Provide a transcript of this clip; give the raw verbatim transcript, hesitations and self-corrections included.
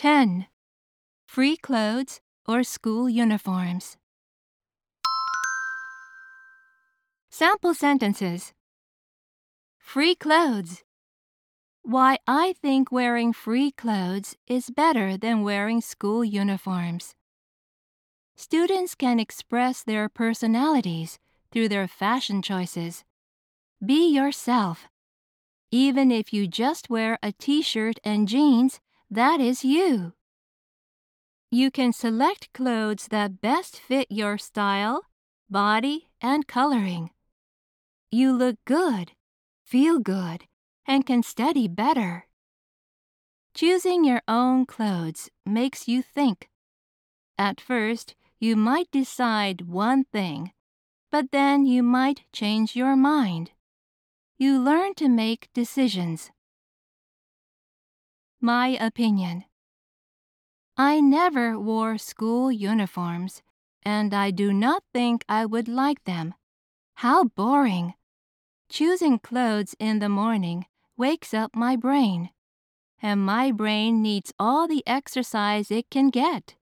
ten. Free clothes or school uniforms. Sample sentences. Free clothes. Why I think wearing free clothes is better than wearing school uniforms. Students can express their personalities through their fashion choices. Be yourself. Even if you just wear a t-shirt and jeans, that is you. You can select clothes that best fit your style, body, and coloring. You look good, feel good, and can study better. Choosing your own clothes makes you think. At first, you might decide one thing, but then you might change your mind. You learn to make decisions. My opinion. I never wore school uniforms, and I do not think I would like them. How boring! Choosing clothes in the morning wakes up my brain, and my brain needs all the exercise it can get.